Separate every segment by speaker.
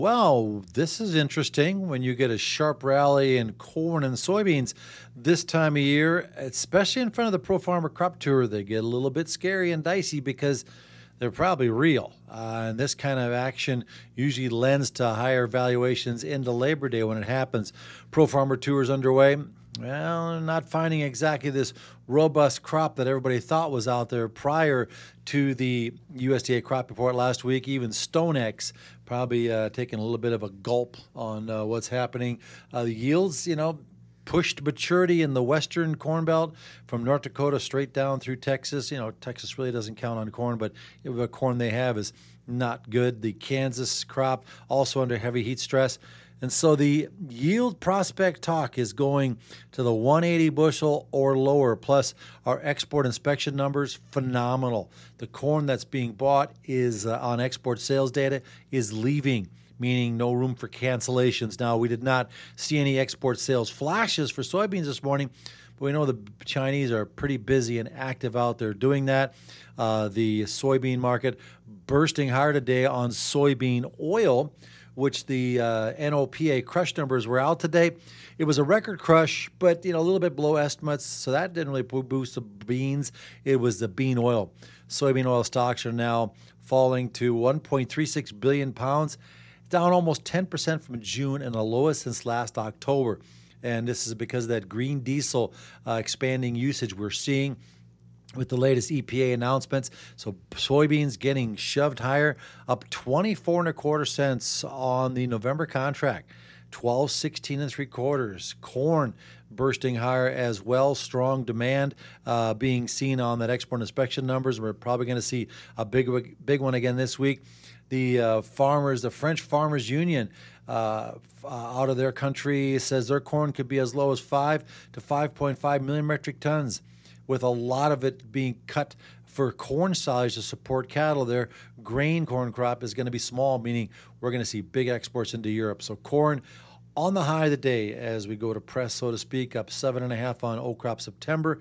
Speaker 1: Well, this is interesting when you get a sharp rally in corn and soybeans this time of year, especially in front of the Pro Farmer Crop Tour. They get a little bit scary and dicey because they're probably real. And this kind of action usually lends to higher valuations into Labor Day when it happens. Pro Farmer Tour is underway. Well, not finding exactly this robust crop that everybody thought was out there prior to the USDA crop report last week. Even StoneX probably taking a little bit of a gulp on what's happening. The yields, pushed maturity in the western corn belt from North Dakota straight down through Texas. Texas really doesn't count on corn, but the corn they have is not good. The Kansas crop also under heavy heat stress. And so the yield prospect talk is going to the 180 bushel or lower, plus our export inspection numbers, phenomenal. The corn that's being bought is on export sales data is leaving, meaning no room for cancellations. Now, we did not see any export sales flashes for soybeans this morning, but we know the Chinese are pretty busy and active out there doing that. The soybean market bursting higher today on soybean oil, which the NOPA crush numbers were out today. It was a record crush, but a little bit below estimates, so that didn't really boost the beans. It was the bean oil. Soybean oil stocks are now falling to 1.36 billion pounds, down almost 10% from June and the lowest since last October. And this is because of that green diesel expanding usage we're seeing with the latest EPA announcements. So soybeans getting shoved higher, up 24 and a quarter cents on the November contract, 12.16 and three quarters. Corn bursting higher as well. Strong demand being seen on that export inspection numbers. We're probably going to see a big one again this week. The French Farmers Union out of their country says their corn could be as low as 5 to 5.5 million metric tons, with a lot of it being cut for corn silage to support cattle. Their grain corn crop is going to be small, meaning we're going to see big exports into Europe. So corn on the high of the day as we go to press, so to speak, up 7.5 on oat crop September,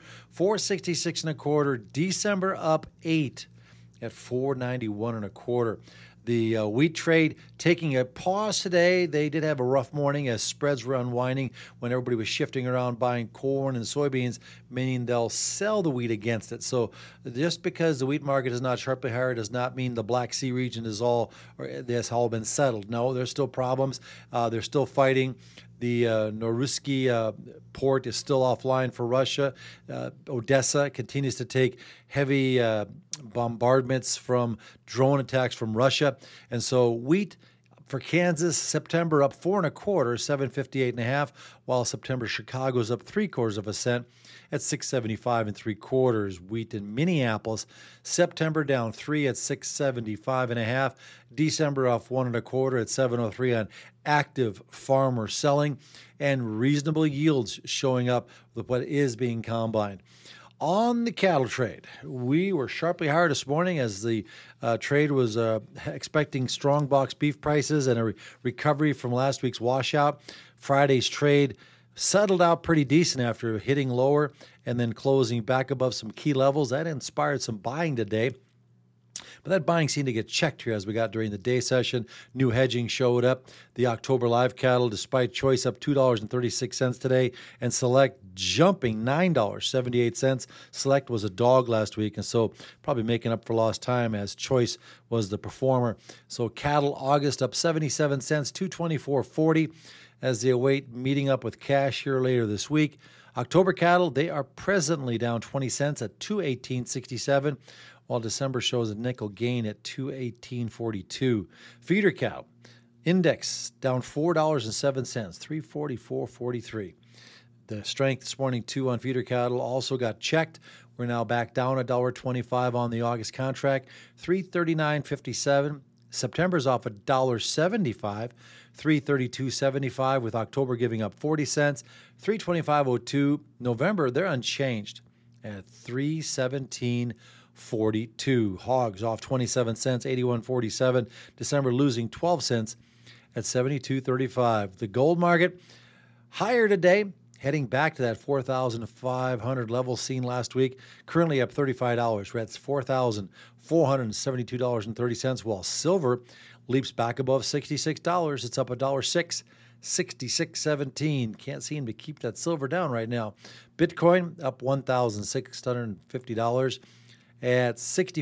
Speaker 1: 466 and a quarter. December up 8 at 491 and a quarter. The wheat trade taking a pause today. They did have a rough morning as spreads were unwinding when everybody was shifting around buying corn and soybeans, meaning they'll sell the wheat against it. So just because the wheat market is not sharply higher does not mean the Black Sea region has all been settled. No, there's still problems. They're still fighting. The Norilsk port is still offline for Russia. Odessa continues to take heavy bombardments from drone attacks from Russia. And so wheat for Kansas, September up 4 and a quarter, 758 and a half, while September Chicago's up 3/4 of a cent at 675 and 3/4. Wheat in Minneapolis, September down 3 at 675 and a half. December off 1 and a quarter at 703 on active farmer selling, and reasonable yields showing up with what is being combined. On the cattle trade, we were sharply higher this morning as the trade was expecting strong box beef prices and a recovery from last week's washout. Friday's trade settled out pretty decent after hitting lower and then closing back above some key levels. That inspired some buying today. But that buying seemed to get checked here as we got during the day session. New hedging showed up. The October live cattle, despite choice, up $2.36 today, and Select jumping $9.78. Select was a dog last week, and so probably making up for lost time as choice was the performer. So cattle August up 77 cents, 224.40, as they await meeting up with cash here later this week. October cattle, they are presently down 20 cents at 218.67. While December shows a nickel gain at 218.42. Feeder cow index down $4.07, 344.43. The strength this morning, too, on feeder cattle also got checked. We're now back down $1.25 on the August contract, 339.57. September's off $1.75, 332.75, with October giving up 40 cents, 325.02. November, they're unchanged at 317.42. Hogs off 27 cents, 81.47. December losing 12 cents at 72.35. The gold market higher today, heading back to that 4,500 level seen last week, currently up $35. That's $4,472.30, while silver leaps back above $66. It's up $1.06, 66.17. Can't seem to keep that silver down right now. Bitcoin up $1,650 at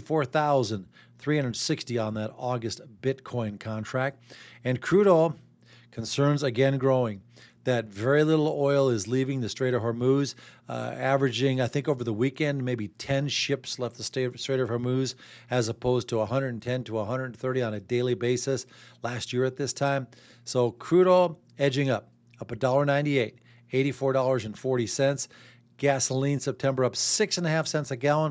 Speaker 1: $64,360 on that August Bitcoin contract. And crude oil, concerns again growing that very little oil is leaving the Strait of Hormuz, averaging, I think, over the weekend, maybe 10 ships left the Strait of Hormuz, as opposed to 110 to 130 on a daily basis last year at this time. So crude oil edging up $1.98, $84.40. Gasoline September up 6.5 cents a gallon,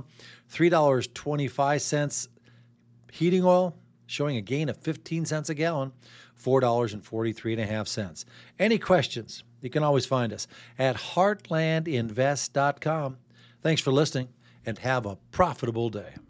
Speaker 1: $3.25. Heating oil showing a gain of 15 cents a gallon, $4.43.5. Any questions? You can always find us at heartlandinvest.com. Thanks for listening and have a profitable day.